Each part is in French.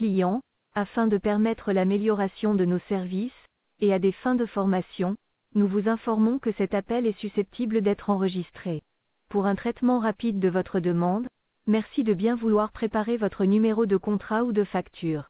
client, afin de permettre l'amélioration de nos services, et à des fins de formation, nous vous informons que cet appel est susceptible d'être enregistré. Pour un traitement rapide de votre demande, merci de bien vouloir préparer votre numéro de contrat ou de facture.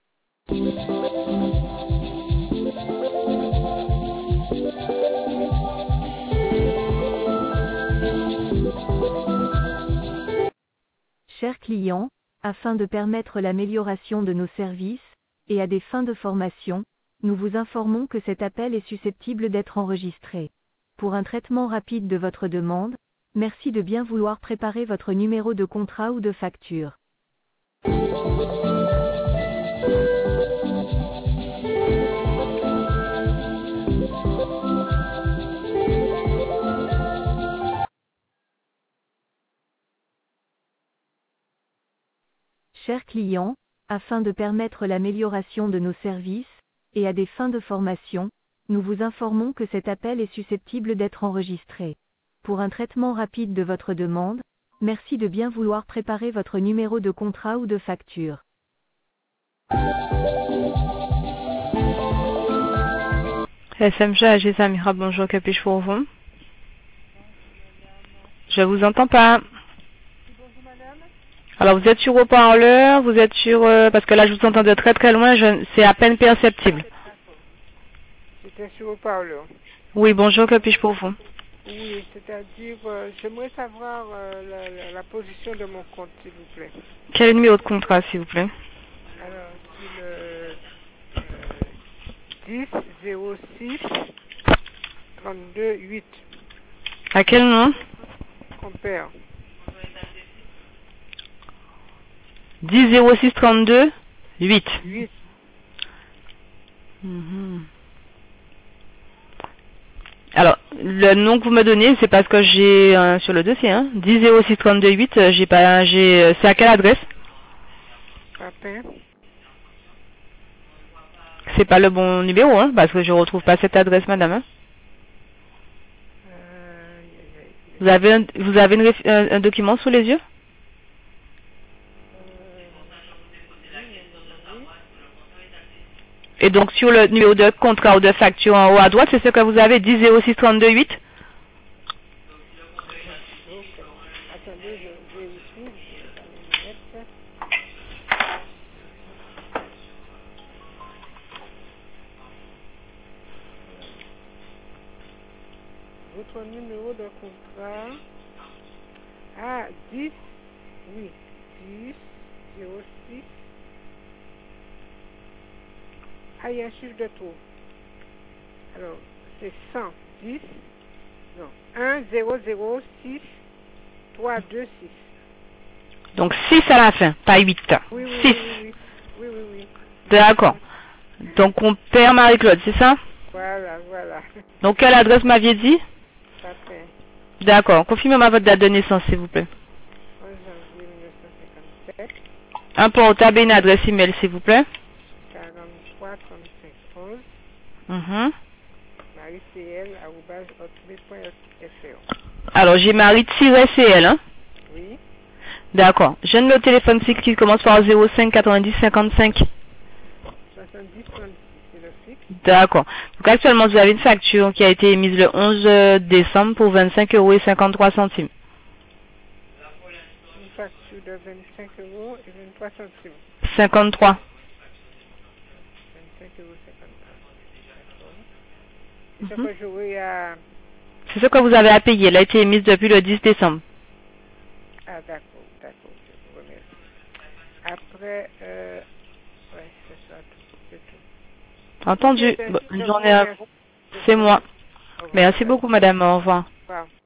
Chers clients, afin de permettre l'amélioration de nos services, et à des fins de formation, nous vous informons que cet appel est susceptible d'être enregistré. Pour un traitement rapide de votre demande, merci de bien vouloir préparer votre numéro de contrat ou de facture. Chers clients, afin de permettre l'amélioration de nos services, et à des fins de formation, nous vous informons que cet appel est susceptible d'être enregistré. Pour un traitement rapide de votre demande, merci de bien vouloir préparer votre numéro de contrat ou de facture. SMG AG Samira, bonjour, que puis-je pour vous? Je vous entends pas. Alors vous êtes sur haut-parleur, vous êtes sur... parce que là je vous entends de très très loin, c'est à peine perceptible. J'étais sur haut-parleur. Oui, bonjour, que puis-je pour vous? Oui, c'est-à-dire, j'aimerais savoir la position de mon compte, s'il vous plaît. Quel est le numéro de contrat, s'il vous plaît? Alors, c'est le 10 06 32 8. À quel nom? Compère. 10 06 32 8. 8. Alors, le nom que vous me donnez, c'est parce que j'ai sur le dossier, hein, 10 06 32 8, j'ai pas, c'est à quelle adresse? Papin. C'est pas le bon numéro, hein, parce que je retrouve pas cette adresse, madame. Hein. Vous avez un document sous les yeux? Et donc sur le numéro de contrat ou de facture en haut à droite, c'est ce que vous avez, 10 06 32 8. Attendez, je vérifie. Votre numéro de contrat. Ah, 10. Oui, 10 06. Ah, il y a un chiffre de trop. Alors, c'est 110. Non, 1 0 0 6 3 2 6. Donc 6 à la fin, pas 8. Oui, oui, 6. oui. D'accord. Donc on perd Marie-Claude, c'est ça? Voilà. Donc quelle adresse m'aviez dit? Parfait. D'accord. Confirmez-moi votre date de naissance, s'il vous plaît. 11 janvier 1957. Un portable et une adresse email, s'il vous plaît. 43 35 11. marie-cl@hotmail.fr. Alors j'ai Marie-CL, hein? Oui. D'accord. J'ai un numéro de téléphone fixe qui commence par 05 90 55. 70 36, c'est le fixe. D'accord. Donc actuellement vous avez une facture qui a été émise le 11 décembre pour 25,53 €. Une facture de 25 € et 23 centimes. 53. 25 € 53. C'est ce que j'aurai à... C'est ce que vous avez à payer. Elle a été émise depuis le 10 décembre. Ah, d'accord, je vous remercie. Après, ouais, c'est ça, c'est tout. Entendu. Bonne journée à vous. C'est moi. Merci beaucoup, madame. Au revoir. Wow.